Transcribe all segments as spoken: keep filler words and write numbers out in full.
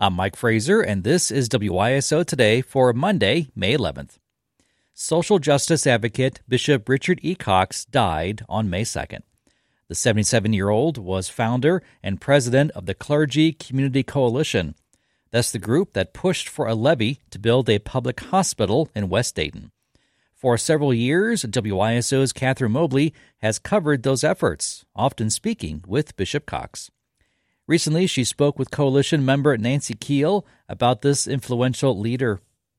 I'm Mike Fraser, and this is W I S O Today for Monday, May eleventh. Social justice advocate Bishop Richard E. Cox died on May second. The seventy-seven-year-old was founder and president of the Clergy Community Coalition. That's the group that pushed for a levy to build a public hospital in West Dayton. For several years, W I S O's Catherine Mobley has covered those efforts, often speaking with Bishop Cox. Recently, she spoke with coalition member Nancy Keel about this influential leader.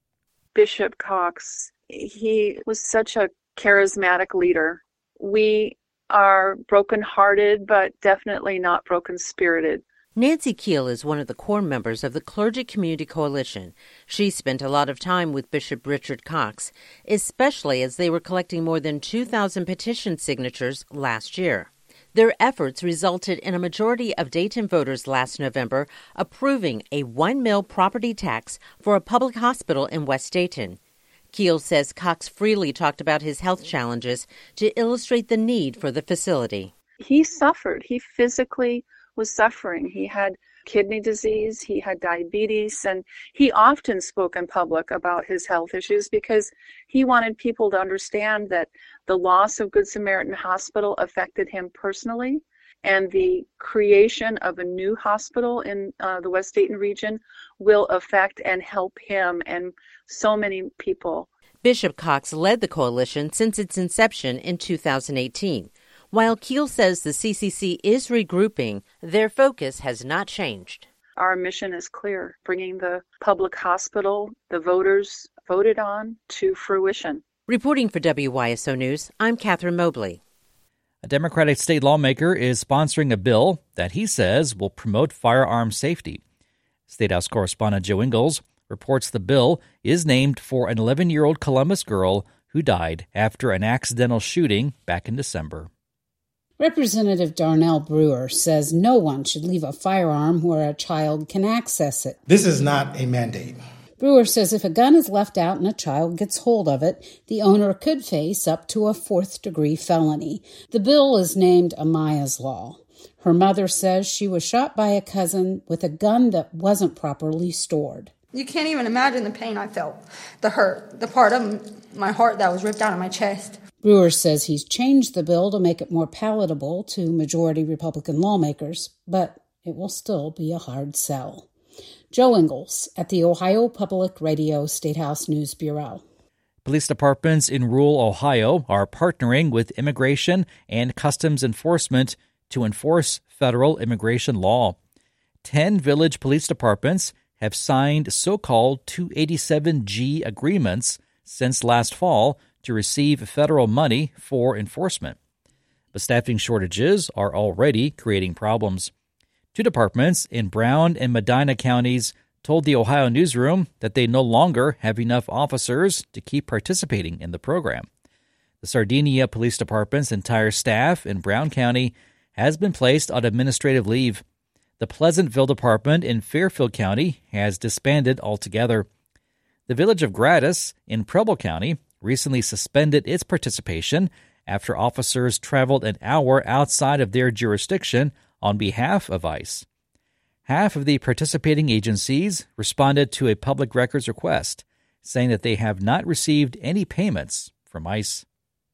Bishop Cox, he was such a charismatic leader. We are brokenhearted, but definitely not broken-spirited. Nancy Keel is one of the core members of the Clergy Community Coalition. She spent a lot of time with Bishop Richard Cox, especially as they were collecting more than two thousand petition signatures last year. Their efforts resulted in a majority of Dayton voters last November approving a one mil property tax for a public hospital in West Dayton. Keel says Cox freely talked about his health challenges to illustrate the need for the facility. He suffered. He physically was suffering. He had kidney disease, he had diabetes, and he often spoke in public about his health issues because he wanted people to understand that the loss of Good Samaritan Hospital affected him personally, and the creation of a new hospital in uh, the West Dayton region will affect and help him and so many people. Bishop Cox led the coalition since its inception in two thousand eighteen. While Keel says the C C C is regrouping, their focus has not changed. Our mission is clear, bringing the public hospital the voters voted on to fruition. Reporting for W Y S O News, I'm Catherine Mobley. A Democratic state lawmaker is sponsoring a bill that he says will promote firearm safety. State House correspondent Joe Ingles reports the bill is named for an eleven-year-old Columbus girl who died after an accidental shooting back in December. Representative Darnell Brewer says no one should leave a firearm where a child can access it. This is not a mandate. Brewer says if a gun is left out and a child gets hold of it, the owner could face up to a fourth-degree felony. The bill is named Amaya's Law. Her mother says she was shot by a cousin with a gun that wasn't properly stored. You can't even imagine the pain I felt, the hurt, the part of my heart that was ripped out of my chest. Brewer says he's changed the bill to make it more palatable to majority Republican lawmakers, but it will still be a hard sell. Joe Ingles at the Ohio Public Radio Statehouse News Bureau. Police departments in rural Ohio are partnering with Immigration and Customs Enforcement to enforce federal immigration law. Ten village police departments have signed so-called two eighty-seven G agreements since last fall to receive federal money for enforcement. But staffing shortages are already creating problems. Two departments in Brown and Medina counties told the Ohio Newsroom that they no longer have enough officers to keep participating in the program. The Sardinia Police Department's entire staff in Brown County has been placed on administrative leave. The Pleasantville Department in Fairfield County has disbanded altogether. The village of Gratis in Preble County recently suspended its participation after officers traveled an hour outside of their jurisdiction on behalf of ICE. Half of the participating agencies responded to a public records request, saying that they have not received any payments from ICE.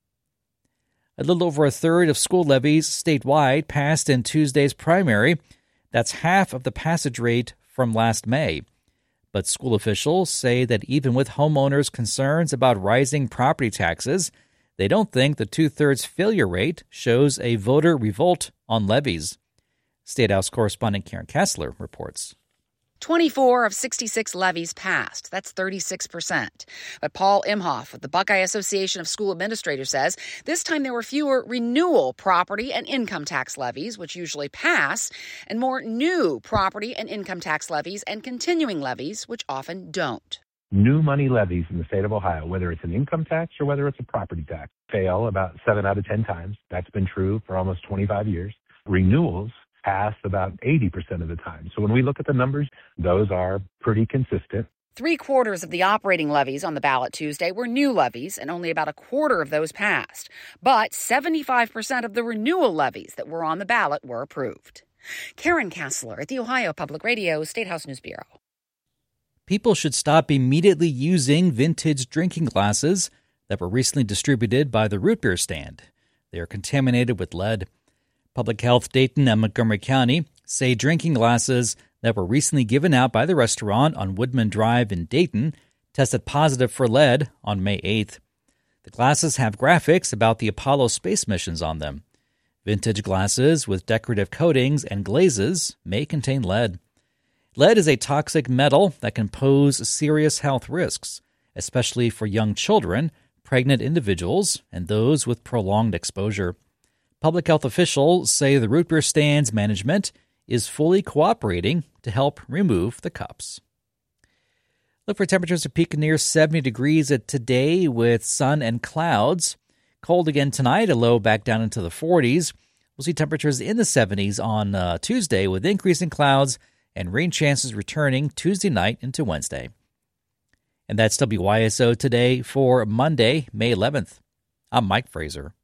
A little over a third of school levies statewide passed in Tuesday's primary. That's half of the passage rate from last May. But school officials say that even with homeowners' concerns about rising property taxes, they don't think the two-thirds failure rate shows a voter revolt on levies. State House correspondent Karen Kessler reports. twenty-four of sixty-six levies passed. That's thirty-six percent. But Paul Imhoff with the Buckeye Association of School Administrators says this time there were fewer renewal property and income tax levies, which usually pass, and more new property and income tax levies and continuing levies, which often don't. New money levies in the state of Ohio, whether it's an income tax or whether it's a property tax, fail about seven out of ten times. That's been true for almost twenty-five years. Renewals pass about eighty percent of the time. So when we look at the numbers, those are pretty consistent. Three quarters of the operating levies on the ballot Tuesday were new levies, and only about a quarter of those passed. But seventy-five percent of the renewal levies that were on the ballot were approved. Karen Kassler at the Ohio Public Radio State House News Bureau. People should stop immediately using vintage drinking glasses that were recently distributed by the root beer stand. They are contaminated with lead. Public Health Dayton and Montgomery County say drinking glasses that were recently given out by the restaurant on Woodman Drive in Dayton tested positive for lead on May eighth. The glasses have graphics about the Apollo space missions on them. Vintage glasses with decorative coatings and glazes may contain lead. Lead is a toxic metal that can pose serious health risks, especially for young children, pregnant individuals, and those with prolonged exposure. Public health officials say the root beer stand's management is fully cooperating to help remove the cups. Look for temperatures to peak near seventy degrees at today with sun and clouds. Cold again tonight, a low back down into the forties. We'll see temperatures in the seventies on uh, Tuesday with increasing clouds and rain chances returning Tuesday night into Wednesday. And that's W Y S O Today for Monday, May eleventh. I'm Mike Fraser.